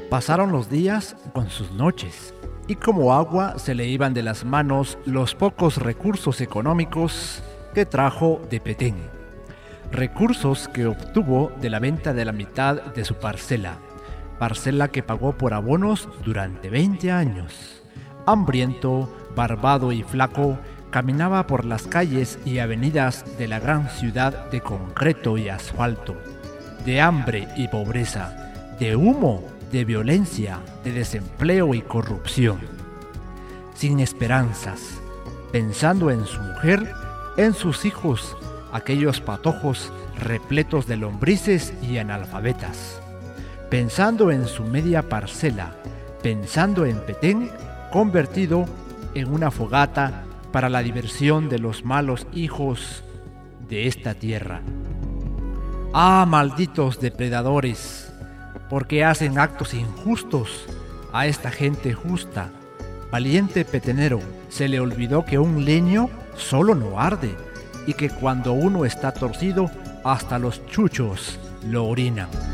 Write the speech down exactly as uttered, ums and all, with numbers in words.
Pasaron los días con sus noches, y como agua se le iban de las manos los pocos recursos económicos que trajo de Petén. Recursos que obtuvo de la venta de la mitad de su parcela, parcela que pagó por abonos durante veinte años. Hambriento, barbado y flaco, caminaba por las calles y avenidas de la gran ciudad de concreto y asfalto, de hambre y pobreza, de humo, de violencia, de desempleo y corrupción. Sin esperanzas, pensando en su mujer, en sus hijos, aquellos patojos repletos de lombrices y analfabetas. Pensando en su media parcela, pensando en Petén, convertido en una fogata para la diversión de los malos hijos de esta tierra. ¡Ah, malditos depredadores! Porque hacen actos injustos a esta gente justa. Valiente petenero, se le olvidó que un leño solo no arde, y que cuando uno está torcido, hasta los chuchos lo orinan.